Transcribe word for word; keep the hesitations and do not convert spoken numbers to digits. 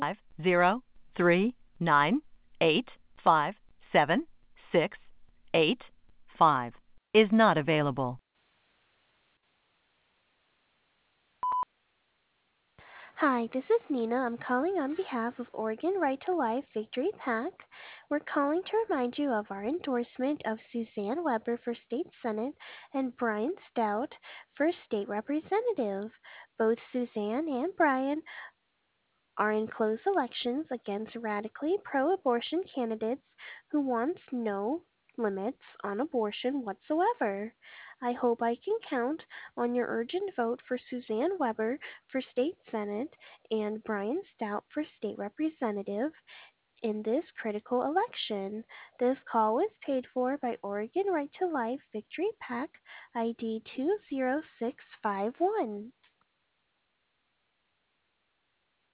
zero three nine eight five seven six eight five is not available. Hi, this is Nina. I'm calling on behalf of Oregon Right to Life Victory PAC. We're calling to remind you of our endorsement of Suzanne Weber for State Senate and Brian Stout for State Representative. Both Suzanne and Brian are in close elections against radically pro abortion candidates who want no limits on abortion whatsoever. I hope I can count on your urgent vote for Suzanne Weber for State Senate and Brian Stout for State Representative in this critical election. This call was paid for by Oregon Right to Life Victory PAC I D two zero six five one.